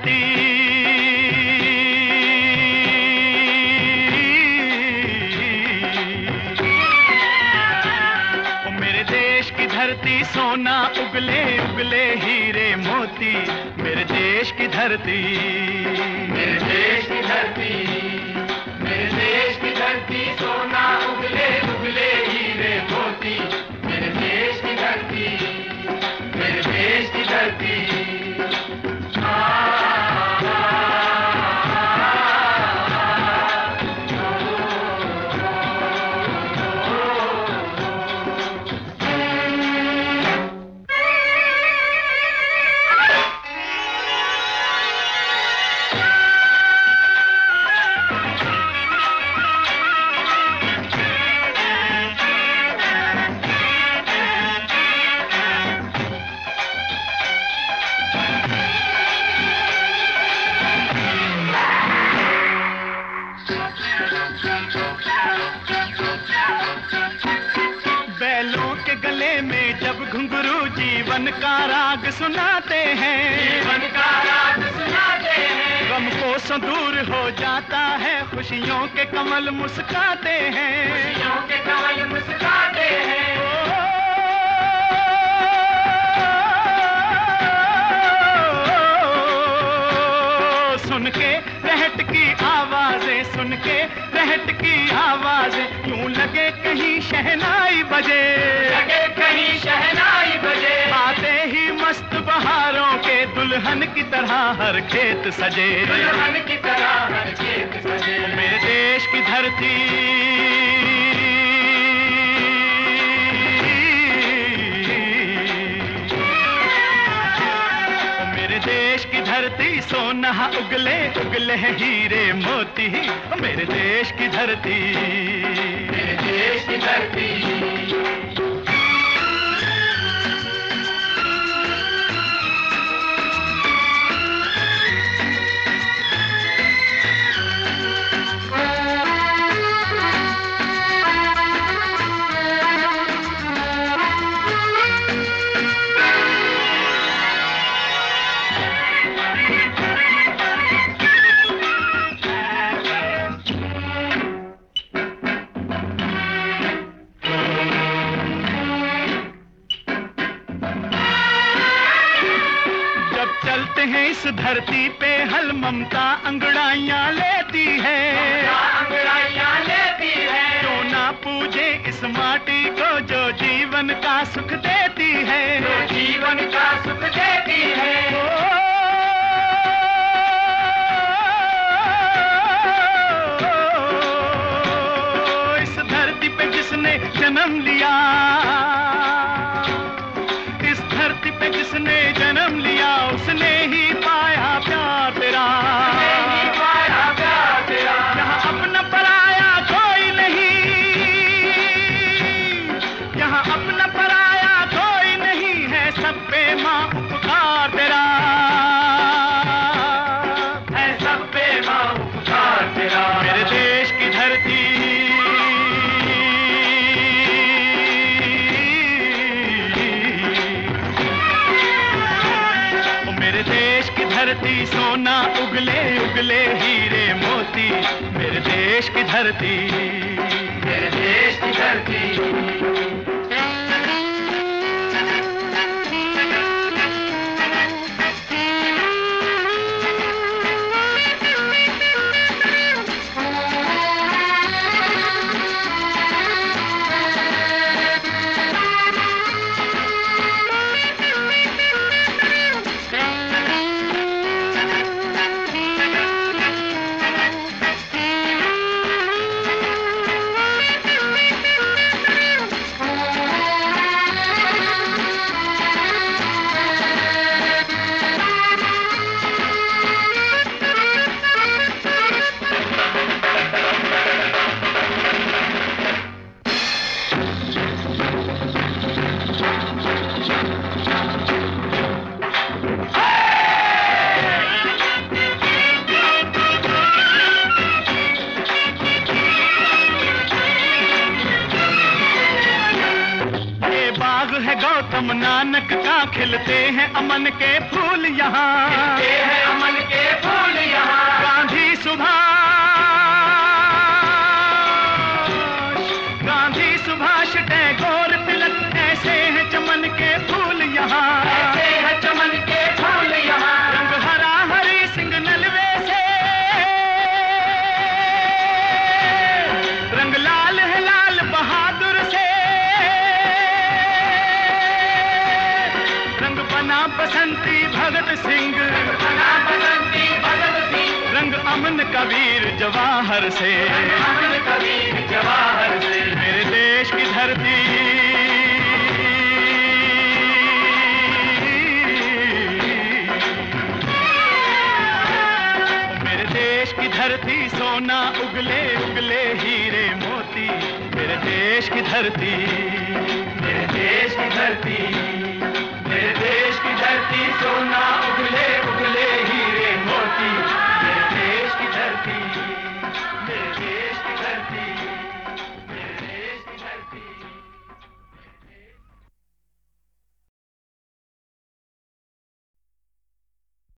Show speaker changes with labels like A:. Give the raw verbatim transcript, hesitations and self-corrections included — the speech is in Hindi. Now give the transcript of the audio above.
A: धरती, ओ मेरे देश की धरती सोना उगले उगले हीरे मोती, मेरे देश की धरती,
B: मेरे देश की धरती, मेरे देश की धरती सोना उगले उगले हीरे मोती, मेरे देश की धरती, मेरे देश की धरती।
A: बैलों के गले में जब घुंघरू जीवन का राग सुनाते हैं,
B: जीवन का राग सुनाते हैं,
A: गम को सो दूर हो जाता है, खुशियों के कमल मुस्काते हैं,
B: खुशियों के कमल मुस्काते हैं।
A: सुन के रहट की आवाजें, सुन के रहट की आवाजें, यूं लगे कहीं शहनाई बजे,
B: लगे कहीं शहनाई बजे,
A: आते ही मस्त बहारों के दुल्हन की तरह हर खेत सजे,
B: दुल्हन की तरह हर खेत सजे।
A: मेरे देश की धरती, देश की धरती सोना उगले उगले हीरे मोती, मेरे देश की धरती,
B: मेरे देश की धरती।
A: चलते हैं इस धरती पे हल ममता अंगड़ाइयाँ लेती है,
B: अंगड़ाइयाँ लेती है,
A: क्यों ना पूजे इस माटी को जो जीवन का सुख देती है,
B: जो जीवन का सुख देती है।
A: ओ, इस धरती पे जिसने जन्म लिया, इस धरती पे जिसने जन्म लिया, उसने ही पाया प्यार तेरा,
B: नहीं पाया प्यार तेरा।
A: यहाँ अपना पराया कोई नहीं, यहाँ अपना पराया कोई नहीं है, सब पे माँ उपकार तेरा,
B: है सब पे माँ उपकार तेरा।
A: मेरे देश की धरती, देश की धरती सोना उगले उगले हीरे मोती, मेरे देश की धरती,
B: मेरे देश की धरती।
A: गौतम नानक का खिलते हैं अमन के फूल यहाँ,
B: खिलते हैं अमन के फूल यहाँ।
A: गांधी सुभाष, गांधी सुभाष टैगोर तिलक, ऐसे हैं चमन के फूल यहाँ,
B: ऐसे हैं चमन के फूल यहाँ।
A: रंग हरा हरी सिंह नलवे से, रंग लाल है लाल बहादुर से, रंग बना बसंती भगत सिंह,
B: बना बसंती भगत सिंह।
A: रंग अमन कबीर जवाहर से,
B: अमन कबीर जवाहर से।
A: मेरे देश की धरती, मेरे देश की धरती सोना उगले उगले हीरे मोती, मेरे देश की धरती,
B: मेरे देश की धरती, मेरे देश की धरती सोना